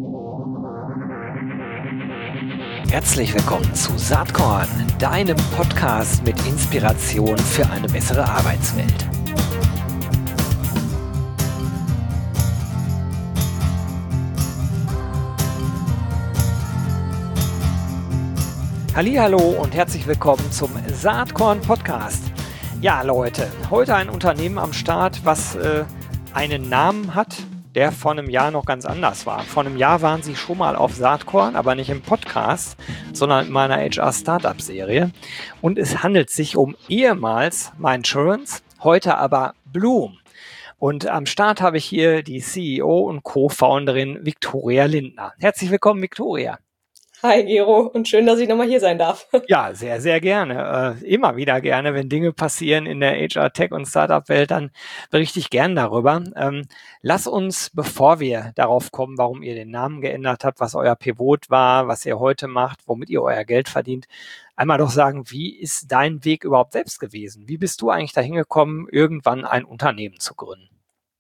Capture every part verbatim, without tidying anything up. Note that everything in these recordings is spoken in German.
Herzlich willkommen zu Saatkorn, deinem Podcast mit Inspiration für eine bessere Arbeitswelt. Hallihallo und herzlich willkommen zum Saatkorn Podcast. Ja, Leute, heute ein Unternehmen am Start, was äh, einen Namen hat, der vor einem Jahr noch ganz anders war. Vor einem Jahr waren sie schon mal auf Saatkorn, aber nicht im Podcast, sondern in meiner H R-Startup-Serie. Und es handelt sich um ehemals Mindsurance, heute aber Bloom. Und am Start habe ich hier die C E O und Co-Founderin Viktoria Lindner. Herzlich willkommen, Viktoria. Hi Gero und schön, dass ich nochmal hier sein darf. Ja, sehr, sehr gerne. Äh, immer wieder gerne, wenn Dinge passieren in der H R-Tech- und Startup-Welt, dann berichte ich gern darüber. Ähm, lass uns, bevor wir darauf kommen, warum ihr den Namen geändert habt, was euer Pivot war, was ihr heute macht, womit ihr euer Geld verdient, einmal doch sagen, wie ist dein Weg überhaupt selbst gewesen? Wie bist du eigentlich dahin gekommen, irgendwann ein Unternehmen zu gründen?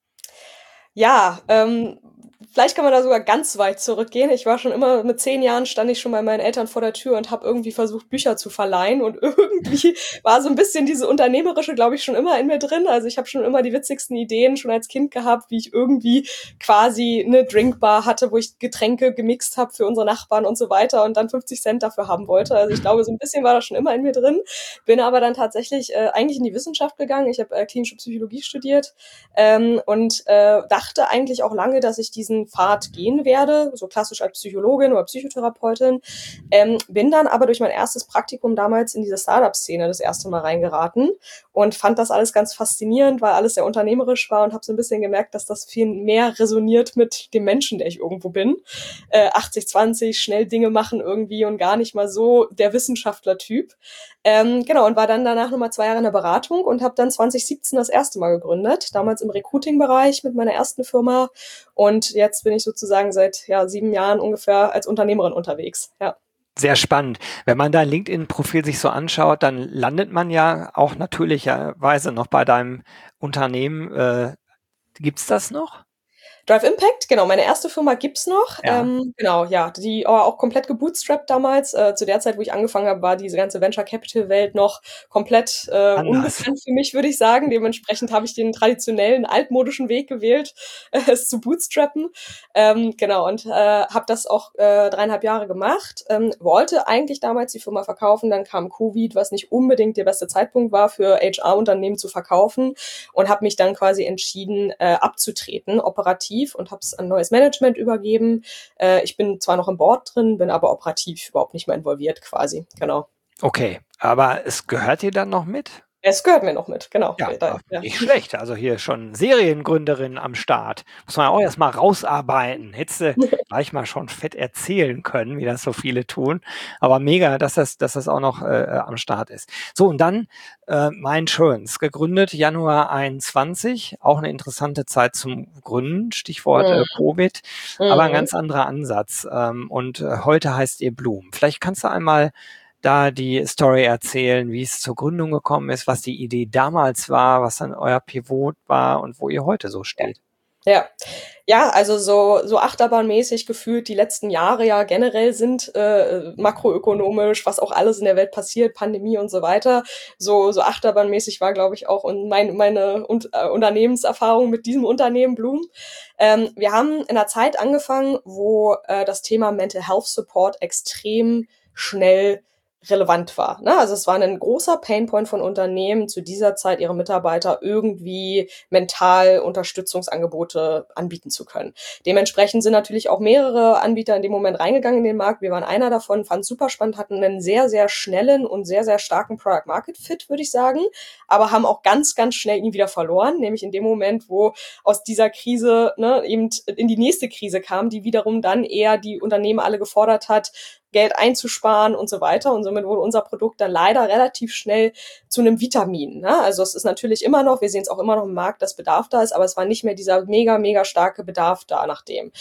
Ja, ähm, vielleicht kann man da sogar ganz weit zurückgehen. Ich war schon immer, mit zehn Jahren stand ich schon bei meinen Eltern vor der Tür und habe irgendwie versucht, Bücher zu verleihen. Und irgendwie war so ein bisschen diese Unternehmerische, glaube ich, schon immer in mir drin. Also ich habe schon immer die witzigsten Ideen schon als Kind gehabt, wie ich irgendwie quasi eine Drinkbar hatte, wo ich Getränke gemixt habe für unsere Nachbarn und so weiter und dann fünfzig Cent dafür haben wollte. Also ich glaube, so ein bisschen war das schon immer in mir drin. Bin aber dann tatsächlich äh, eigentlich in die Wissenschaft gegangen. Ich habe äh, klinische Psychologie studiert ähm, und äh, dachte eigentlich auch lange, dass ich diesen Pfad gehen werde, so klassisch als Psychologin oder Psychotherapeutin, ähm, bin dann aber durch mein erstes Praktikum damals in diese Startup-Szene das erste Mal reingeraten und fand das alles ganz faszinierend, weil alles sehr unternehmerisch war und habe so ein bisschen gemerkt, dass das viel mehr resoniert mit dem Menschen, der ich irgendwo bin. Äh, achtzig zwanzig, schnell Dinge machen irgendwie und gar nicht mal so der Wissenschaftler-Typ. Ähm, genau, und war dann danach nochmal zwei Jahre in der Beratung und habe dann zwanzig siebzehn das erste Mal gegründet, damals im Recruiting-Bereich mit meiner ersten Firma und jetzt bin ich sozusagen seit ja, sieben Jahren ungefähr als Unternehmerin unterwegs, ja. Sehr spannend. Wenn man dein LinkedIn-Profil sich so anschaut, dann landet man ja auch natürlicherweise noch bei deinem Unternehmen. Äh, gibt's das noch? Drive Impact, genau, meine erste Firma gibt's noch. Ja. Ähm, genau, ja, die war auch komplett gebootstrapped damals. Äh, zu der Zeit, wo ich angefangen habe, war diese ganze Venture Capital Welt noch komplett äh, unbekannt für mich, würde ich sagen. Dementsprechend habe ich den traditionellen, altmodischen Weg gewählt, äh, es zu bootstrappen. Ähm, genau, und äh, habe das auch äh, dreieinhalb Jahre gemacht. Ähm, wollte eigentlich damals die Firma verkaufen, dann kam Covid, was nicht unbedingt der beste Zeitpunkt war für H R-Unternehmen zu verkaufen und habe mich dann quasi entschieden, äh, abzutreten, operativ, und habe es an neues Management übergeben. Äh, ich bin zwar noch im Board drin, bin aber operativ überhaupt nicht mehr involviert quasi, genau. Okay, aber es gehört dir dann noch mit? Es gehört mir noch mit, genau. Ja, Da, ja. nicht schlecht. Also hier schon Seriengründerin am Start. Muss man auch erst mal rausarbeiten. Hättest du gleich mal schon fett erzählen können, wie das so viele tun. Aber mega, dass das, dass das auch noch äh, am Start ist. So, und dann äh, Mindsurance, gegründet Januar einundzwanzig. Auch eine interessante Zeit zum Gründen, Stichwort äh, Covid. Aber ein ganz anderer Ansatz. Ähm, und äh, heute heißt ihr Bloom. Vielleicht kannst du einmal da die Story erzählen, wie es zur Gründung gekommen ist, was die Idee damals war, was dann euer Pivot war und wo ihr heute so steht. Ja, ja, also so so achterbahnmäßig gefühlt die letzten Jahre ja generell sind äh, makroökonomisch, was auch alles in der Welt passiert, Pandemie und so weiter. So so achterbahnmäßig war, glaube ich, auch und mein, meine und, äh, Unternehmenserfahrung mit diesem Unternehmen Bloom. Ähm, wir haben in einer Zeit angefangen, wo äh, das Thema Mental Health Support extrem schnell relevant war. Ne? Also es war ein großer Painpoint von Unternehmen, zu dieser Zeit ihre Mitarbeiter irgendwie mental Unterstützungsangebote anbieten zu können. Dementsprechend sind natürlich auch mehrere Anbieter in dem Moment reingegangen in den Markt. Wir waren einer davon, fanden es super spannend, hatten einen sehr, sehr schnellen und sehr, sehr starken Product Market Fit, würde ich sagen, aber haben auch ganz, ganz schnell ihn wieder verloren, nämlich in dem Moment, wo aus dieser Krise ne, eben in die nächste Krise kam, die wiederum dann eher die Unternehmen alle gefordert hat, Geld einzusparen und so weiter. Und somit wurde unser Produkt dann leider relativ schnell zu einem Vitamin. Ne? Also es ist natürlich immer noch, wir sehen es auch immer noch im Markt, dass Bedarf da ist, aber es war nicht mehr dieser mega, mega starke Bedarf da nach dem.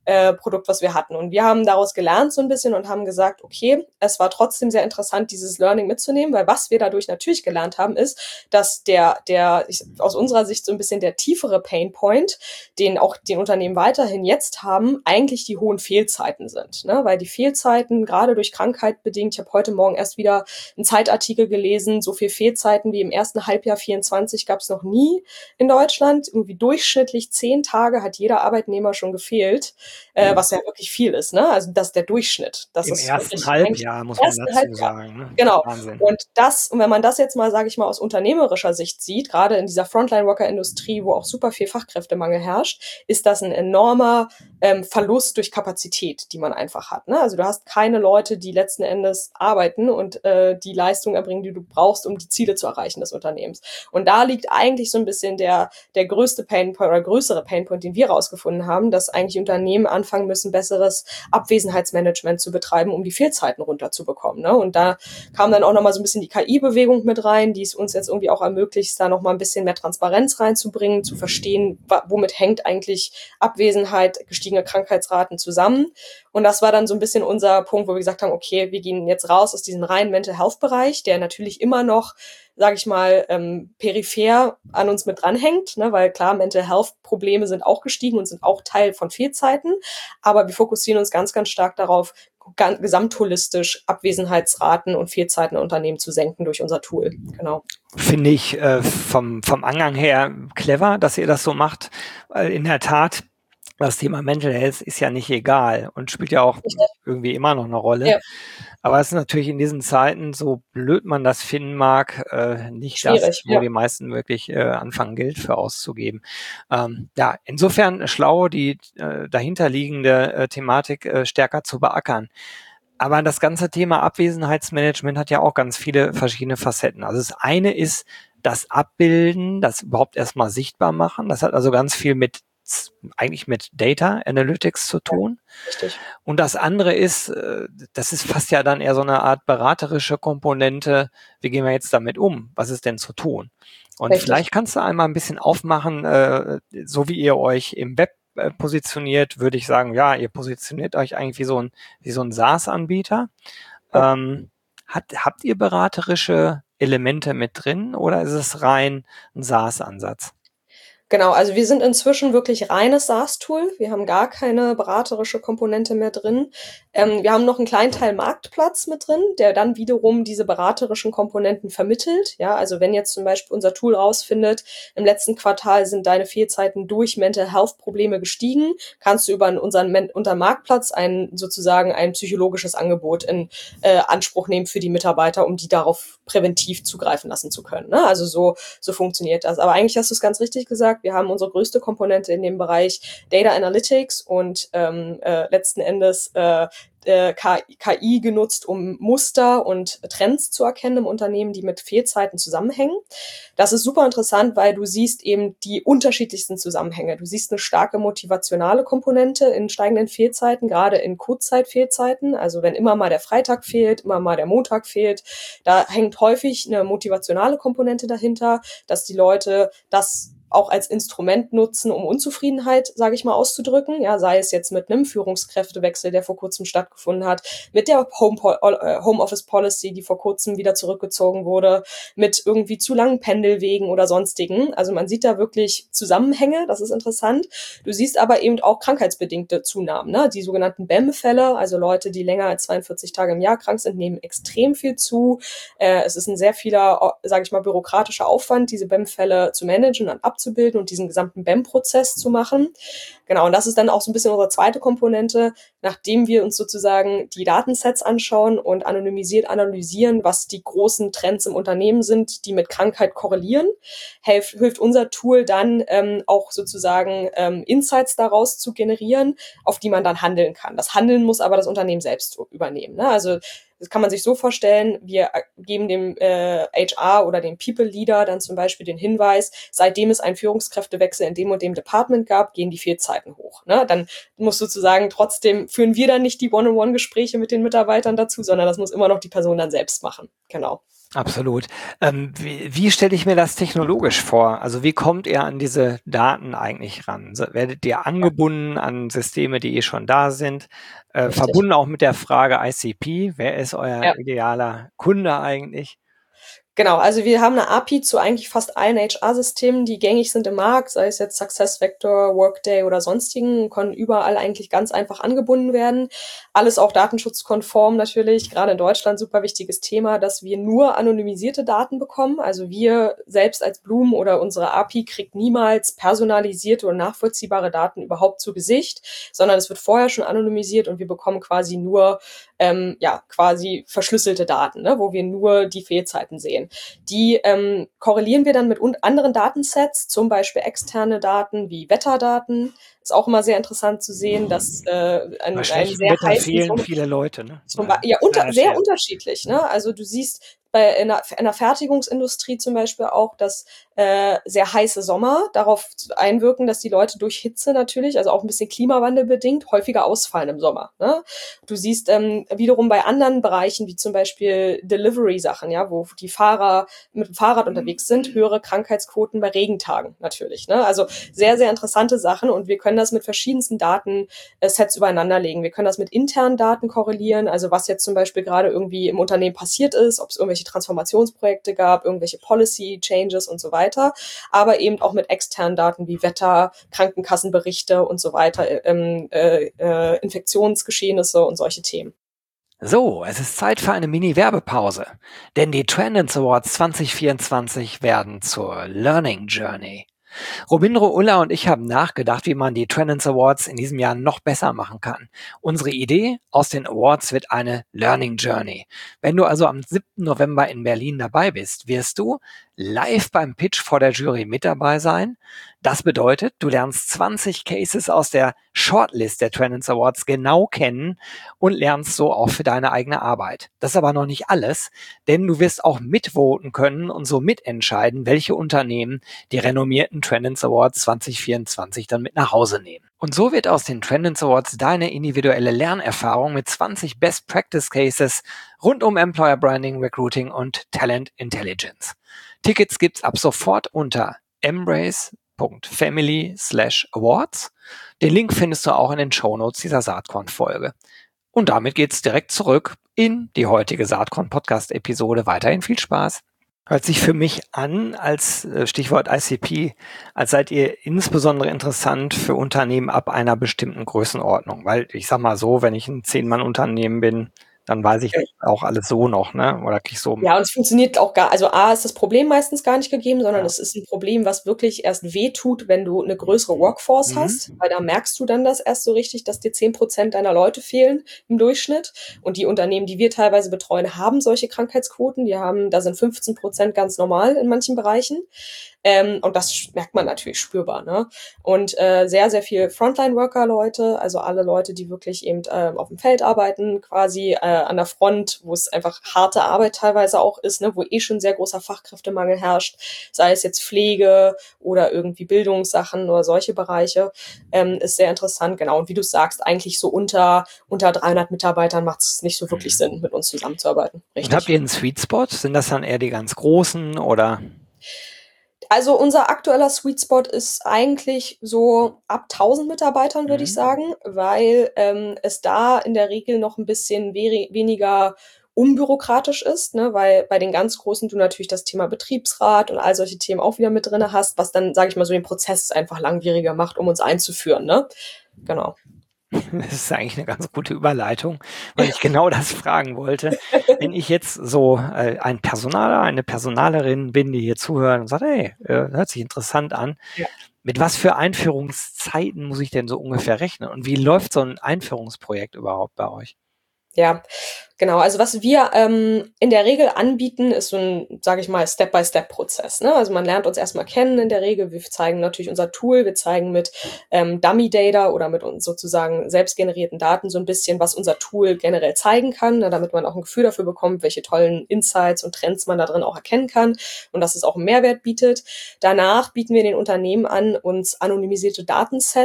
äh, Produkt, was wir hatten. Und wir haben daraus gelernt so ein bisschen und haben gesagt, okay, es war trotzdem sehr interessant, dieses Learning mitzunehmen, weil was wir dadurch natürlich gelernt haben, ist, dass der, der ich, aus unserer Sicht so ein bisschen der tiefere Painpoint, den auch den Unternehmen weiterhin jetzt haben, eigentlich die hohen Fehlzeiten sind. Ne? Weil die Fehlzeiten, gerade durch Krankheit bedingt, ich habe heute Morgen erst wieder einen Zeitartikel gelesen, so viel Fehlzeiten wie im ersten Halbjahr vierundzwanzig gab es noch nie in Deutschland. Irgendwie durchschnittlich zehn Tage hat jeder Arbeitnehmer schon gefehlt, äh, was ja wirklich viel ist. Ne? Also das ist der Durchschnitt. Das Im ist ersten wirklich Halbjahr, muss man ersten dazu Halbjahr. sagen. Ne? Genau. Wahnsinn. Und das, und wenn man das jetzt mal, sage ich mal, aus unternehmerischer Sicht sieht, gerade in dieser Frontline-Worker-Industrie, wo auch super viel Fachkräftemangel herrscht, ist das ein enormer ähm, Verlust durch Kapazität, die man einfach hat. Ne? Also du hast keine Leute, die letzten Endes arbeiten und äh, die Leistung erbringen, die du brauchst, um die Ziele zu erreichen des Unternehmens. Und da liegt eigentlich so ein bisschen der, der größte Painpoint oder größere Painpoint, den wir rausgefunden haben, dass eigentlich Unternehmen anfangen müssen, besseres Abwesenheitsmanagement zu betreiben, um die Fehlzeiten runterzubekommen. Ne? Und da kam dann auch nochmal so ein bisschen die K I-Bewegung mit rein, die es uns jetzt irgendwie auch ermöglicht, da nochmal ein bisschen mehr Transparenz reinzubringen, zu verstehen, womit hängt eigentlich Abwesenheit, gestiegene Krankheitsraten zusammen. Und das war dann so ein bisschen unser Punkt, wo wir gesagt haben, okay, wir gehen jetzt raus aus diesem reinen Mental Health-Bereich, der natürlich immer noch, sage ich mal, ähm, peripher an uns mit dranhängt, ne? Weil klar, Mental Health-Probleme sind auch gestiegen und sind auch Teil von Fehlzeiten, aber wir fokussieren uns ganz, ganz stark darauf, gesamtholistisch Abwesenheitsraten und Fehlzeiten in Unternehmen zu senken durch unser Tool. Genau. Finde ich äh, vom, vom Angang her clever, dass ihr das so macht. Weil in der Tat, das Thema Mental Health ist ja nicht egal und spielt ja auch irgendwie immer noch eine Rolle. Ja. Aber es ist natürlich in diesen Zeiten, so blöd man das finden mag, äh, nicht Schwierig, das, wo ja. die meisten wirklich äh, anfangen, Geld für auszugeben. Ähm, ja, insofern schlau, die äh, dahinterliegende äh, Thematik äh, stärker zu beackern. Aber das ganze Thema Abwesenheitsmanagement hat ja auch ganz viele verschiedene Facetten. Also das eine ist das Abbilden, das überhaupt erstmal sichtbar machen. Das hat also ganz viel mit eigentlich mit Data Analytics zu tun. Ja, richtig. Und das andere ist, das ist fast ja dann eher so eine Art beraterische Komponente. Wie gehen wir jetzt damit um? Was ist denn zu tun? Und Richtig. vielleicht kannst du einmal ein bisschen aufmachen, so wie ihr euch im Web positioniert, würde ich sagen, ja, ihr positioniert euch eigentlich wie so ein, wie so ein SaaS-Anbieter. Ja. Ähm, hat, habt ihr beraterische Elemente mit drin oder ist es rein ein SaaS-Ansatz? Genau, also wir sind inzwischen wirklich reines SaaS-Tool. Wir haben gar keine beraterische Komponente mehr drin. Ähm, wir haben noch einen kleinen Teil Marktplatz mit drin, der dann wiederum diese beraterischen Komponenten vermittelt. Ja, also wenn jetzt zum Beispiel unser Tool rausfindet, im letzten Quartal sind deine Fehlzeiten durch Mental Health Probleme gestiegen, kannst du über unseren, unseren Marktplatz ein, sozusagen ein psychologisches Angebot in äh, Anspruch nehmen für die Mitarbeiter, um die darauf präventiv zugreifen lassen zu können. Ne? Also so, so funktioniert das. Aber eigentlich hast du es ganz richtig gesagt. Wir haben unsere größte Komponente in dem Bereich Data Analytics und ähm, äh, letzten Endes äh, äh, K I genutzt, um Muster und Trends zu erkennen im Unternehmen, die mit Fehlzeiten zusammenhängen. Das ist super interessant, weil du siehst eben die unterschiedlichsten Zusammenhänge. Du siehst eine starke motivationale Komponente in steigenden Fehlzeiten, gerade in Kurzzeitfehlzeiten. Also wenn immer mal der Freitag fehlt, immer mal der Montag fehlt, da hängt häufig eine motivationale Komponente dahinter, dass die Leute das auch als Instrument nutzen, um Unzufriedenheit, sage ich mal, auszudrücken. Ja, sei es jetzt mit einem Führungskräftewechsel, der vor kurzem stattgefunden hat, mit der Home, äh, Homeoffice Policy, die vor kurzem wieder zurückgezogen wurde, mit irgendwie zu langen Pendelwegen oder sonstigen. Also man sieht da wirklich Zusammenhänge, das ist interessant. Du siehst aber eben auch krankheitsbedingte Zunahmen. Ne? Die sogenannten B E M-Fälle, also Leute, die länger als zweiundvierzig Tage im Jahr krank sind, nehmen extrem viel zu. Äh, es ist ein sehr vieler, sage ich mal, bürokratischer Aufwand, diese B E M-Fälle zu managen und abzubilden und diesen gesamten B E M-Prozess zu machen. Genau, und das ist dann auch so ein bisschen unsere zweite Komponente, nachdem wir uns sozusagen die Datensets anschauen und anonymisiert analysieren, was die großen Trends im Unternehmen sind, die mit Krankheit korrelieren, hilft, hilft unser Tool dann ähm, auch sozusagen ähm, Insights daraus zu generieren, auf die man dann handeln kann. Das Handeln muss aber das Unternehmen selbst übernehmen. Ne? Also das kann man sich so vorstellen, wir geben dem äh, H R oder dem People Leader dann zum Beispiel den Hinweis, seitdem es einen Führungskräftewechsel in dem und dem Department gab, gehen die Fehlzeiten hoch. Ne? Dann muss sozusagen trotzdem, führen wir dann nicht die One-on-One-Gespräche mit den Mitarbeitern dazu, sondern das muss immer noch die Person dann selbst machen. Genau. Absolut. Ähm, wie wie stelle ich mir das technologisch vor? Also wie kommt ihr an diese Daten eigentlich ran? So, werdet ihr Ja, angebunden an Systeme, die eh schon da sind? Äh, richtig. verbunden auch mit der Frage I C P, wer ist euer Ja. idealer Kunde eigentlich? Genau, also wir haben eine A P I zu eigentlich fast allen H R-Systemen, die gängig sind im Markt, sei es jetzt SuccessFactor, Workday oder sonstigen, können überall eigentlich ganz einfach angebunden werden. Alles auch datenschutzkonform natürlich, gerade in Deutschland super wichtiges Thema, dass wir nur anonymisierte Daten bekommen. Also wir selbst als Bloom oder unsere A P I kriegt niemals personalisierte und nachvollziehbare Daten überhaupt zu Gesicht, sondern es wird vorher schon anonymisiert und wir bekommen quasi nur ähm, ja quasi verschlüsselte Daten, ne, wo wir nur die Fehlzeiten sehen. Die ähm, korrelieren wir dann mit anderen Datensets, zum Beispiel externe Daten wie Wetterdaten. Ist auch immer sehr interessant zu sehen, dass äh, Bei ein, einen schlechtem sehr Wetter heißen fehlen Sommer, viele Leute, ne? zum Be Mal ja, unter, kleiner sehr Scherz. unterschiedlich. Mhm. Ne? Also du siehst bei in der, in der Fertigungsindustrie zum Beispiel auch, dass äh, sehr heiße Sommer darauf einwirken, dass die Leute durch Hitze natürlich, also auch ein bisschen Klimawandel bedingt, häufiger ausfallen im Sommer. Ne? Du siehst ähm, wiederum bei anderen Bereichen, wie zum Beispiel Delivery-Sachen, ja, wo die Fahrer mit dem Fahrrad unterwegs sind, höhere Krankheitsquoten bei Regentagen natürlich. Ne? Also sehr, sehr interessante Sachen und wir können das mit verschiedensten Datensets übereinander legen. Wir können das mit internen Daten korrelieren, also was jetzt zum Beispiel gerade irgendwie im Unternehmen passiert ist, ob es irgendwelche Transformationsprojekte gab, irgendwelche Policy Changes und so weiter, aber eben auch mit externen Daten wie Wetter, Krankenkassenberichte und so weiter, ähm, äh, äh, Infektionsgeschehnisse und solche Themen. So, es ist Zeit für eine Mini-Werbepause, denn die Trendance Awards zwanzig vierundzwanzig werden zur Learning Journey. Robindro Ulla und ich haben nachgedacht, wie man die Trendance Awards in diesem Jahr noch besser machen kann. Unsere Idee aus den Awards wird eine Learning Journey. Wenn du also am siebten November in Berlin dabei bist, wirst du live beim Pitch vor der Jury mit dabei sein. Das bedeutet, du lernst zwanzig Cases aus der Shortlist der Trendance Awards genau kennen und lernst so auch für deine eigene Arbeit. Das ist aber noch nicht alles, denn du wirst auch mitvoten können und so mitentscheiden, welche Unternehmen die renommierten Trendance Awards zwanzig vierundzwanzig dann mit nach Hause nehmen. Und so wird aus den Trendance Awards deine individuelle Lernerfahrung mit zwanzig Best Practice Cases rund um Employer Branding, Recruiting und Talent Intelligence. Tickets gibt's ab sofort unter embrace.family slash awards. Den Link findest du auch in den Shownotes dieser Saatkorn-Folge. Und damit geht's direkt zurück in die heutige Saatkorn-Podcast-Episode. Weiterhin viel Spaß. Hört sich für mich an, als äh, Stichwort I C P, als seid ihr insbesondere interessant für Unternehmen ab einer bestimmten Größenordnung. Weil ich sag mal so, wenn ich ein Zehn-Mann-Unternehmen bin, dann weiß ich auch alles so noch, ne? Oder krieg ich so, Ja, und es funktioniert auch gar, also A ist das Problem meistens gar nicht gegeben, sondern ja. es ist ein Problem, was wirklich erst wehtut, wenn du eine größere Workforce Mhm. hast, weil da merkst du dann das erst so richtig, dass dir zehn Prozent deiner Leute fehlen im Durchschnitt. Und die Unternehmen, die wir teilweise betreuen, haben solche Krankheitsquoten. Die haben, da sind fünfzehn Prozent ganz normal in manchen Bereichen. Ähm, und das merkt man natürlich spürbar. Ne? Und äh, sehr, sehr viel Frontline-Worker-Leute, also alle Leute, die wirklich eben äh, auf dem Feld arbeiten, quasi äh, an der Front, wo es einfach harte Arbeit teilweise auch ist, ne? Wo eh schon sehr großer Fachkräftemangel herrscht, sei es jetzt Pflege oder irgendwie Bildungssachen oder solche Bereiche, ähm, ist sehr interessant. Genau, und wie du sagst, eigentlich so unter, unter dreihundert Mitarbeitern macht es nicht so wirklich Mhm. Sinn, mit uns zusammenzuarbeiten. Und habt Richtig. ihr einen Sweet Spot? Sind das dann eher die ganz großen oder? Also unser aktueller Sweet Spot ist eigentlich so ab tausend Mitarbeitern, würde ich Mhm. sagen, weil ähm, es da in der Regel noch ein bisschen we weniger unbürokratisch ist, ne? Weil bei den ganz Großen du natürlich das Thema Betriebsrat und all solche Themen auch wieder mit drinne hast, was dann, sage ich mal, so den Prozess einfach langwieriger macht, um uns einzuführen. Ne? Genau. Das ist eigentlich eine ganz gute Überleitung, weil ich genau das fragen wollte. Wenn ich jetzt so äh, ein Personaler, eine Personalerin bin, die hier zuhört und sagt, hey, äh, hört sich interessant an. Ja. Mit was für Einführungszeiten muss ich denn so ungefähr rechnen? Und wie läuft so ein Einführungsprojekt überhaupt bei euch? Ja, genau. Also was wir ähm, in der Regel anbieten, ist so ein, sage ich mal, Step-by-Step-Prozess. Ne? Also man lernt uns erstmal kennen in der Regel. Wir zeigen natürlich unser Tool, wir zeigen mit ähm, Dummy-Data oder mit uns sozusagen selbstgenerierten Daten so ein bisschen, was unser Tool generell zeigen kann, ne? Damit man auch ein Gefühl dafür bekommt, welche tollen Insights und Trends man da drin auch erkennen kann und dass es auch einen Mehrwert bietet. Danach bieten wir den Unternehmen an, uns anonymisierte Datensets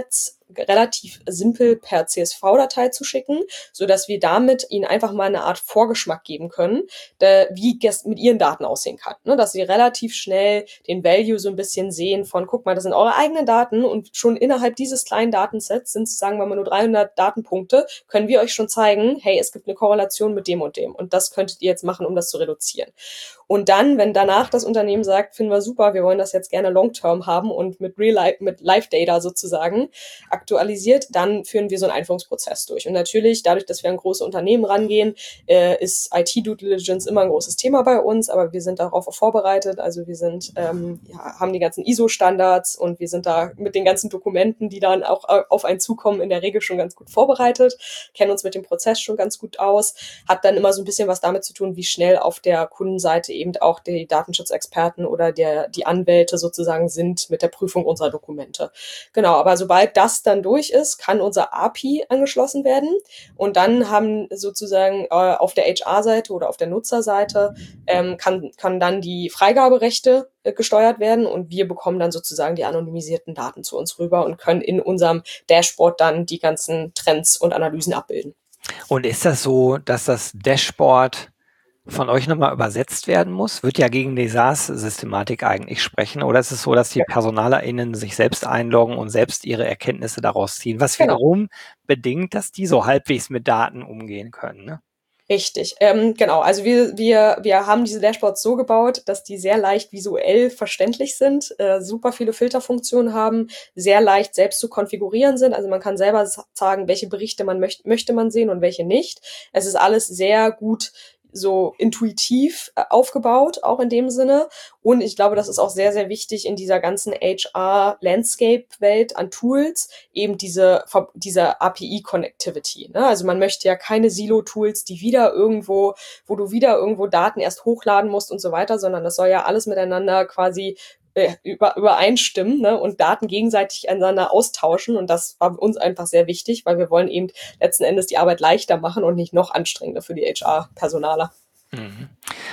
relativ simpel per C S V-Datei zu schicken, sodass wir damit ihnen einfach mal eine Art Vorgeschmack geben können, de, wie es mit ihren Daten aussehen kann. Ne? Dass sie relativ schnell den Value so ein bisschen sehen von, guck mal, das sind eure eigenen Daten und schon innerhalb dieses kleinen Datensets sind es, sagen wir mal, nur dreihundert Datenpunkte, können wir euch schon zeigen, hey, es gibt eine Korrelation mit dem und dem und das könntet ihr jetzt machen, um das zu reduzieren. Und dann, wenn danach das Unternehmen sagt, finden wir super, wir wollen das jetzt gerne long-term haben und mit Real Life, mit Live-Data sozusagen aktualisiert, dann führen wir so einen Einführungsprozess durch. Und natürlich, dadurch, dass wir an große Unternehmen rangehen, äh, ist I T-Due Diligence immer ein großes Thema bei uns, aber wir sind darauf auch vorbereitet. Also wir sind, ähm, ja, haben die ganzen I S O-Standards und wir sind da mit den ganzen Dokumenten, die dann auch auf einen zukommen, in der Regel schon ganz gut vorbereitet, kennen uns mit dem Prozess schon ganz gut aus, hat dann immer so ein bisschen was damit zu tun, wie schnell auf der Kundenseite eben auch die Datenschutzexperten oder der, die Anwälte sozusagen sind mit der Prüfung unserer Dokumente. Genau, aber sobald das dann durch ist, kann unser A P I angeschlossen werden und dann haben sozusagen äh, auf der H R-Seite oder auf der Nutzerseite ähm, kann, kann dann die Freigaberechte äh, gesteuert werden und wir bekommen dann sozusagen die anonymisierten Daten zu uns rüber und können in unserem Dashboard dann die ganzen Trends und Analysen abbilden. Und ist das so, dass das Dashboard von euch nochmal übersetzt werden muss? Wird ja gegen die SaaS-Systematik eigentlich sprechen. Oder ist es so, dass die PersonalerInnen sich selbst einloggen und selbst ihre Erkenntnisse daraus ziehen? Was Genau. wiederum bedingt, dass die so halbwegs mit Daten umgehen können, ne? Richtig, ähm, genau. Also wir, wir, wir haben diese Dashboards so gebaut, dass die sehr leicht visuell verständlich sind, äh, super viele Filterfunktionen haben, sehr leicht selbst zu konfigurieren sind. Also man kann selber sagen, welche Berichte man möcht, möchte man sehen und welche nicht. Es ist alles sehr gut so intuitiv äh, aufgebaut, auch in dem Sinne. Und ich glaube, das ist auch sehr, sehr wichtig in dieser ganzen H R-Landscape-Welt an Tools, eben diese, diese A P I-Connectivity. Ne? Also man möchte ja keine Silo-Tools, die wieder irgendwo, wo du wieder irgendwo Daten erst hochladen musst und so weiter, sondern das soll ja alles miteinander quasi über, übereinstimmen, ne, und Daten gegenseitig einander austauschen. Und das war uns einfach sehr wichtig, weil wir wollen eben letzten Endes die Arbeit leichter machen und nicht noch anstrengender für die H R-Personaler. Mhm.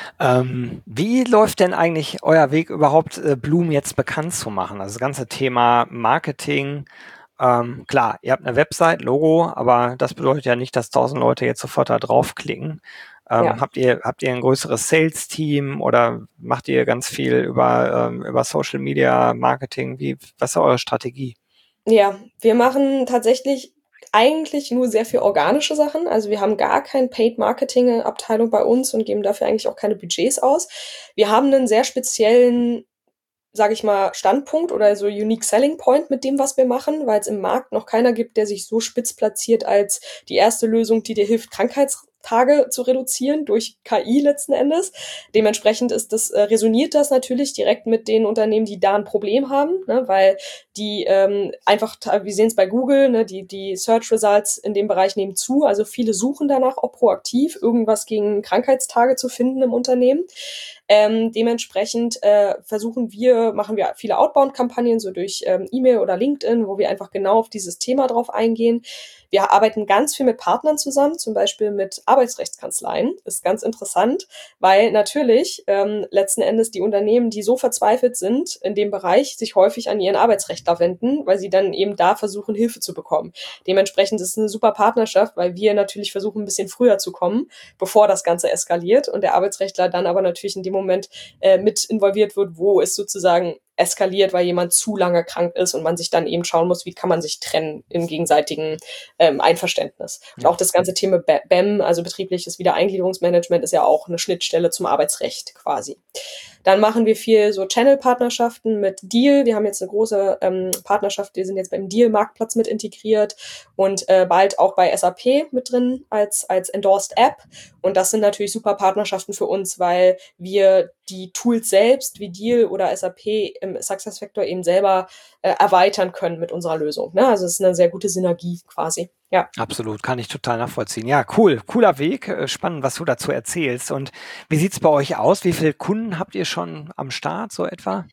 Ähm, wie läuft denn eigentlich euer Weg überhaupt, äh, Bloom jetzt bekannt zu machen? Also das ganze Thema Marketing, ähm, klar, ihr habt eine Website, Logo, aber das bedeutet ja nicht, dass tausend Leute jetzt sofort da draufklicken. Ähm, ja. Habt ihr, habt ihr ein größeres Sales-Team oder macht ihr ganz viel über, ähm, über Social Media Marketing? Wie, was ist eure Strategie? Ja, wir machen tatsächlich eigentlich nur sehr viel organische Sachen. Also wir haben gar keine Paid-Marketing-Abteilung bei uns und geben dafür eigentlich auch keine Budgets aus. Wir haben einen sehr speziellen, sage ich mal, Standpunkt oder so Unique Selling Point mit dem, was wir machen, weil es im Markt noch keiner gibt, der sich so spitz platziert als die erste Lösung, die dir hilft, Krankheitstage zu reduzieren durch K I letzten Endes. Dementsprechend ist das, äh, resoniert das natürlich direkt mit den Unternehmen, die da ein Problem haben, ne, weil die ähm, einfach, wir sehen es bei Google, ne, die, die Search Results in dem Bereich nehmen zu, also viele suchen danach auch proaktiv, irgendwas gegen Krankheitstage zu finden im Unternehmen. Ähm, dementsprechend äh, versuchen wir, machen wir viele Outbound-Kampagnen, so durch ähm, E-Mail oder LinkedIn, wo wir einfach genau auf dieses Thema drauf eingehen. Wir arbeiten ganz viel mit Partnern zusammen, zum Beispiel mit Arbeitsrechtskanzleien. Ist ganz interessant, weil natürlich ähm, letzten Endes die Unternehmen, die so verzweifelt sind in dem Bereich, sich häufig an ihren Arbeitsrechtler wenden, weil sie dann eben da versuchen, Hilfe zu bekommen. Dementsprechend ist es eine super Partnerschaft, weil wir natürlich versuchen, ein bisschen früher zu kommen, bevor das Ganze eskaliert und der Arbeitsrechtler dann aber natürlich in dem Moment äh, mit involviert wird, wo es sozusagen eskaliert, weil jemand zu lange krank ist und man sich dann eben schauen muss, wie kann man sich trennen im gegenseitigen ähm, Einverständnis. Und auch das ganze Thema B E M, also betriebliches Wiedereingliederungsmanagement, ist ja auch eine Schnittstelle zum Arbeitsrecht quasi. Dann machen wir viel so Channel-Partnerschaften mit Deal. Wir haben jetzt eine große ähm, Partnerschaft, wir sind jetzt beim Deal-Marktplatz mit integriert und äh, bald auch bei S A P mit drin als, als Endorsed App. Und das sind natürlich super Partnerschaften für uns, weil wir die Tools selbst wie Deal oder S A P im SuccessFactors eben selber äh, erweitern können mit unserer Lösung. Ne? Also es ist eine sehr gute Synergie quasi. Ja. Absolut, kann ich total nachvollziehen. Ja, cool, cooler Weg. Spannend, was du dazu erzählst. Und wie sieht's bei euch aus? Wie viele Kunden habt ihr schon am Start, so etwa?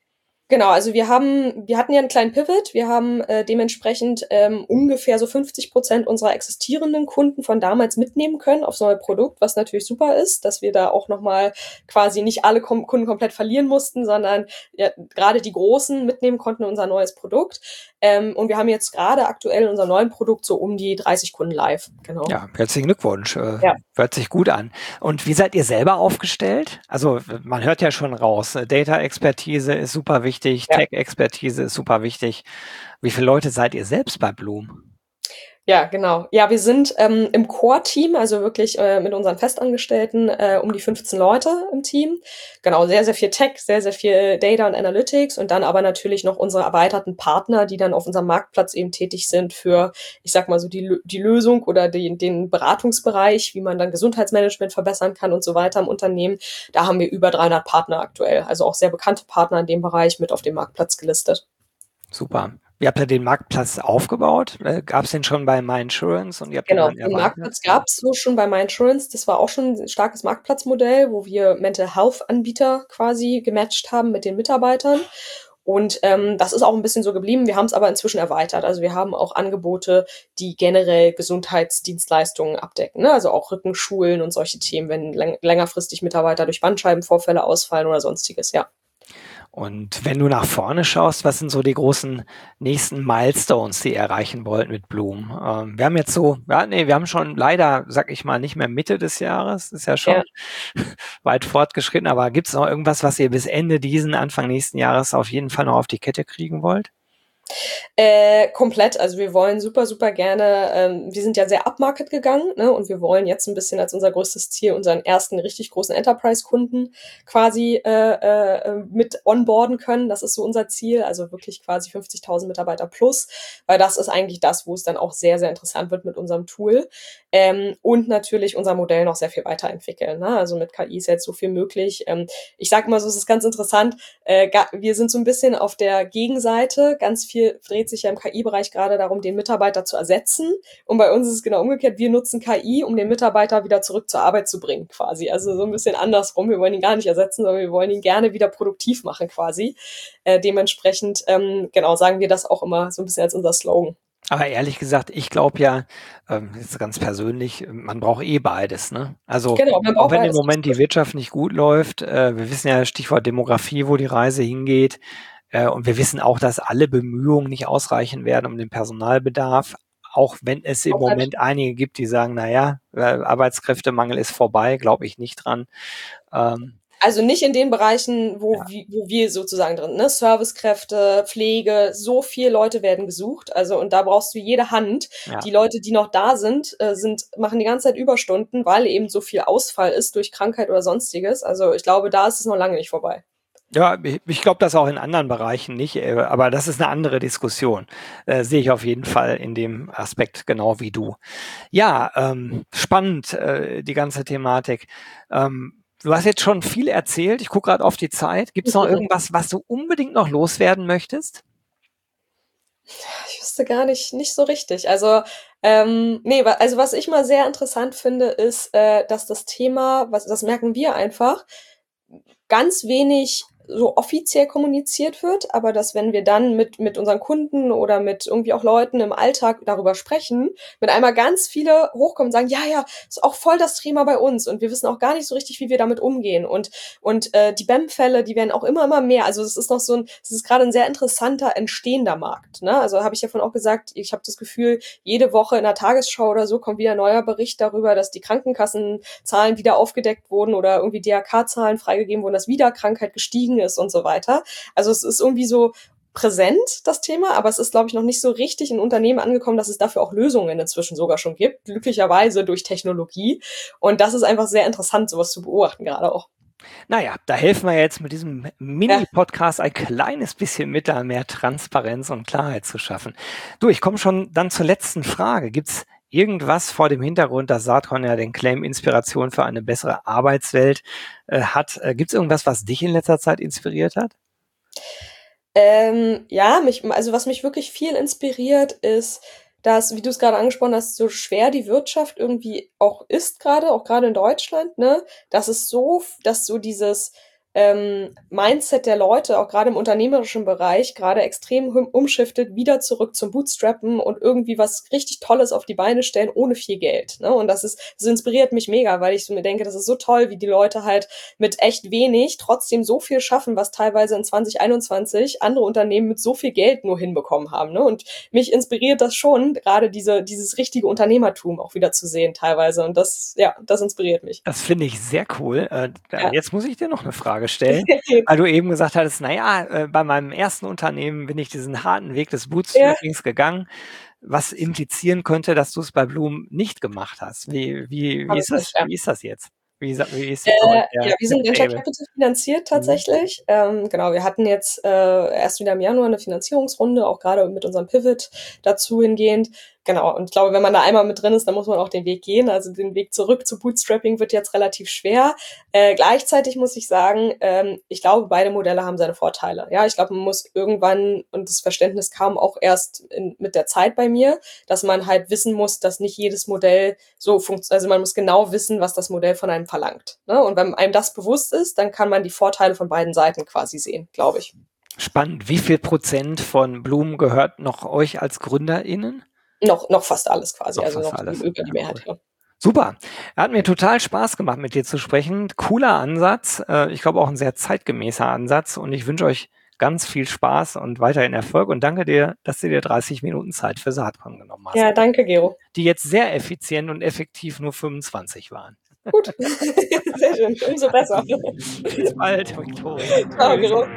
Genau, also wir haben, wir hatten ja einen kleinen Pivot. Wir haben äh, dementsprechend ähm, ungefähr so fünfzig Prozent unserer existierenden Kunden von damals mitnehmen können aufs neue Produkt, was natürlich super ist, dass wir da auch nochmal quasi nicht alle Kom- Kunden komplett verlieren mussten, sondern ja, gerade die Großen mitnehmen konnten in unser neues Produkt. Ähm, und wir haben jetzt gerade aktuell in unserem neuen Produkt so um die dreißig Kunden live. Genau. Ja, herzlichen Glückwunsch. Äh, Ja. hört sich gut an. Und wie seid ihr selber aufgestellt? Also man hört ja schon raus, äh, Data-Expertise ist super wichtig, Ja. Tech-Expertise ist super wichtig. Wie viele Leute seid ihr selbst bei Bloom? Ja, genau. Ja, wir sind ähm, im Core-Team, also wirklich äh, mit unseren Festangestellten, äh, um die fünfzehn Leute im Team. Genau, sehr, sehr viel Tech, sehr, sehr viel Data und Analytics und dann aber natürlich noch unsere erweiterten Partner, die dann auf unserem Marktplatz eben tätig sind für, ich sag mal so, die, die Lösung oder die, den Beratungsbereich, wie man dann Gesundheitsmanagement verbessern kann und so weiter im Unternehmen. Da haben wir über dreihundert Partner aktuell, also auch sehr bekannte Partner in dem Bereich mit auf dem Marktplatz gelistet. Super. Wie habt ihr den Marktplatz aufgebaut? Äh, Gab es den schon bei MyInsurance und ihr habt den Genau, dann den erweitert? Marktplatz gab es so schon bei MyInsurance. Das war auch schon ein starkes Marktplatzmodell, wo wir Mental Health Anbieter quasi gematcht haben mit den Mitarbeitern. Und ähm, das ist auch ein bisschen so geblieben. Wir haben es aber inzwischen erweitert. Also wir haben auch Angebote, die generell Gesundheitsdienstleistungen abdecken. Ne? Also auch Rückenschulen und solche Themen, wenn läng- längerfristig Mitarbeiter durch Bandscheibenvorfälle ausfallen oder sonstiges, ja. Und wenn du nach vorne schaust, was sind so die großen nächsten Milestones, die ihr erreichen wollt mit Bloom? Ähm, wir haben jetzt so, ja, nee, wir haben schon leider, sag ich mal, nicht mehr Mitte des Jahres, ist ja schon Ja. weit fortgeschritten, aber gibt es noch irgendwas, was ihr bis Ende diesen, Anfang nächsten Jahres auf jeden Fall noch auf die Kette kriegen wollt? Äh, komplett. Also wir wollen super, super gerne, ähm, wir sind ja sehr upmarket gegangen, ne? Und wir wollen jetzt ein bisschen als unser größtes Ziel unseren ersten richtig großen Enterprise-Kunden quasi äh, äh, mit onboarden können. Das ist so unser Ziel, also wirklich quasi fünfzigtausend Mitarbeiter plus, weil das ist eigentlich das, wo es dann auch sehr, sehr interessant wird mit unserem Tool. Ähm, und natürlich unser Modell noch sehr viel weiterentwickeln. Ne? Also mit K I ist jetzt so viel möglich. Ähm, ich sage mal so, es ist ganz interessant, äh, wir sind so ein bisschen auf der Gegenseite. Ganz viel dreht sich ja im K I-Bereich gerade darum, den Mitarbeiter zu ersetzen. Und bei uns ist es genau umgekehrt. Wir nutzen K I, um den Mitarbeiter wieder zurück zur Arbeit zu bringen, quasi. Also so ein bisschen andersrum. Wir wollen ihn gar nicht ersetzen, sondern wir wollen ihn gerne wieder produktiv machen, quasi. Äh, dementsprechend, ähm, genau, sagen wir das auch immer so ein bisschen als unser Slogan. Aber ehrlich gesagt, ich glaube ja, ähm, jetzt ganz persönlich, man braucht eh beides, ne? Also, Genau, man auch braucht wenn im beides. Moment die Wirtschaft nicht gut läuft, äh, wir wissen ja, Stichwort Demografie, wo die Reise hingeht, äh, und wir wissen auch, dass alle Bemühungen nicht ausreichen werden um den Personalbedarf, auch wenn es im Komplett. Moment einige gibt, die sagen, na ja, äh, Arbeitskräftemangel ist vorbei, glaube ich nicht dran. Ähm, Also nicht in den Bereichen, wo, ja, wie, wo wir sozusagen drin, ne? Servicekräfte, Pflege, so viele Leute werden gesucht. Also, und da brauchst du jede Hand. ja. Die Leute, die noch da sind, äh, sind, machen die ganze Zeit Überstunden, weil eben so viel Ausfall ist durch Krankheit oder sonstiges. Also ich glaube, da ist es noch lange nicht vorbei. Ja, ich ich glaube das auch in anderen Bereichen nicht, äh, aber das ist eine andere Diskussion. Äh, sehe ich auf jeden Fall in dem Aspekt genau wie du. Ja, ähm, spannend, äh, die ganze Thematik. Ähm, du hast jetzt schon viel erzählt. Ich gucke gerade auf die Zeit. Gibt es noch irgendwas, was du unbedingt noch loswerden möchtest? Ich wüsste gar nicht, nicht so richtig. Also, ähm, nee, wa- also was ich mal sehr interessant finde, ist, äh, dass das Thema, was, das merken wir einfach, ganz wenig so offiziell kommuniziert wird, aber dass wenn wir dann mit mit unseren Kunden oder mit irgendwie auch Leuten im Alltag darüber sprechen, mit einmal ganz viele hochkommen und sagen, ja, ja, ist auch voll das Thema bei uns und wir wissen auch gar nicht so richtig, wie wir damit umgehen und und äh, die B E M-Fälle, die werden auch immer immer mehr. Also es ist noch so ein, es ist gerade ein sehr interessanter entstehender Markt. Ne? Also habe ich ja vorhin auch gesagt, ich habe das Gefühl, jede Woche in der Tagesschau oder so kommt wieder ein neuer Bericht darüber, dass die Krankenkassenzahlen wieder aufgedeckt wurden oder irgendwie D R K-Zahlen freigegeben wurden, dass wieder Krankheit gestiegen ist und so weiter. Also es ist irgendwie so präsent, das Thema, aber es ist, glaube ich, noch nicht so richtig in Unternehmen angekommen, dass es dafür auch Lösungen inzwischen sogar schon gibt, glücklicherweise durch Technologie. Und das ist einfach sehr interessant, sowas zu beobachten gerade auch. Naja, da helfen wir jetzt mit diesem Ja. Mini-Podcast ein kleines bisschen mit, da mehr Transparenz und Klarheit zu schaffen. Du, ich komme schon dann zur letzten Frage. Gibt's irgendwas vor dem Hintergrund, dass Saatkorn ja den Claim Inspiration für eine bessere Arbeitswelt äh, hat? Äh, Gibt's irgendwas, was dich in letzter Zeit inspiriert hat? Ähm, ja, mich, also was mich wirklich viel inspiriert, ist, dass, wie du es gerade angesprochen hast, so schwer die Wirtschaft irgendwie auch ist gerade, auch gerade in Deutschland, ne, dass es so, dass so dieses ähm, Mindset der Leute, auch gerade im unternehmerischen Bereich, gerade extrem hum- umschiftet, wieder zurück zum Bootstrappen und irgendwie was richtig Tolles auf die Beine stellen, ohne viel Geld. Ne? Und das ist, das inspiriert mich mega, weil ich so mir denke, das ist so toll, wie die Leute halt mit echt wenig trotzdem so viel schaffen, was teilweise in zwanzig einundzwanzig andere Unternehmen mit so viel Geld nur hinbekommen haben. Ne? Und mich inspiriert das schon, gerade diese, dieses richtige Unternehmertum auch wieder zu sehen teilweise. Und das, ja, das inspiriert mich. Das finde ich sehr cool. Äh, Ja. jetzt muss ich dir noch eine Frage stellen, weil du eben gesagt hattest, naja, äh, bei meinem ersten Unternehmen bin ich diesen harten Weg des Ja. Bootstrappings gegangen, was implizieren könnte, dass du es bei Bloom nicht gemacht hast. Wie, wie, wie, Habe ist ich nicht, das, ja. wie ist das jetzt? Wie, sa- wie ist jetzt bei euch Äh, der, ja, wir der sind Venture Payback? Capital finanziert Mhm. tatsächlich. Ähm, genau, wir hatten jetzt äh, erst wieder im Januar eine Finanzierungsrunde, auch gerade mit unserem Pivot dazu hingehend. Genau, und ich glaube, wenn man da einmal mit drin ist, dann muss man auch den Weg gehen. Also den Weg zurück zu Bootstrapping wird jetzt relativ schwer. Äh, gleichzeitig muss ich sagen, ähm, ich glaube, beide Modelle haben seine Vorteile. Ja, ich glaube, man muss irgendwann, und das Verständnis kam auch erst in, mit der Zeit bei mir, dass man halt wissen muss, dass nicht jedes Modell so funktioniert. Also man muss genau wissen, was das Modell von einem verlangt. Ne? Und wenn einem das bewusst ist, dann kann man die Vorteile von beiden Seiten quasi sehen, glaube ich. Spannend. Wie viel Prozent von Bloom gehört noch euch als GründerInnen? Noch, noch fast alles quasi, Noch also fast noch alles. über die Ja, Mehrheit. cool. Ja. Super. Hat mir total Spaß gemacht, mit dir zu sprechen. Cooler Ansatz. Äh, Ich glaube auch ein sehr zeitgemäßer Ansatz. Und ich wünsche euch ganz viel Spaß und weiterhin Erfolg. Und danke dir, dass du dir dreißig Minuten Zeit für Saatkorn genommen hast. Ja, danke, Gero. Die jetzt sehr effizient und effektiv nur fünfundzwanzig waren. Gut. Sehr schön. Umso besser. Bis bald, Victoria. Ciao, Tschüss. Gero.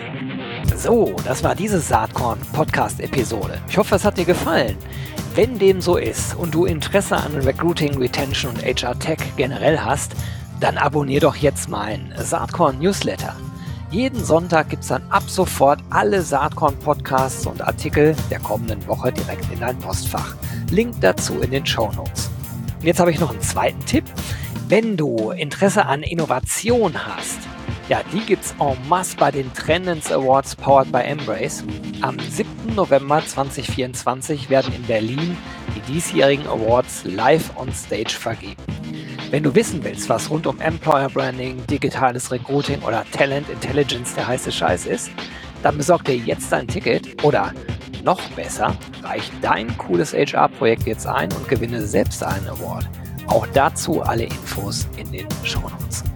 So, das war diese Saatkorn-Podcast-Episode. Ich hoffe, es hat dir gefallen. Wenn dem so ist und du Interesse an Recruiting, Retention und H R-Tech generell hast, dann abonnier doch jetzt meinen Saatkorn-Newsletter. Jeden Sonntag gibt es dann ab sofort alle Saatkorn-Podcasts und Artikel der kommenden Woche direkt in dein Postfach. Link dazu in den Shownotes. Und jetzt habe ich noch einen zweiten Tipp. Wenn du Interesse an Innovation hast, ja, die gibt's en masse bei den Trendens Awards powered by Embrace. Am siebten November zweitausendvierundzwanzig werden in Berlin die diesjährigen Awards live on stage vergeben. Wenn du wissen willst, was rund um Employer Branding, digitales Recruiting oder Talent Intelligence der heiße Scheiß ist, dann besorg dir jetzt ein Ticket oder noch besser, reich dein cooles H R-Projekt jetzt ein und gewinne selbst einen Award. Auch dazu alle Infos in den Shownotes.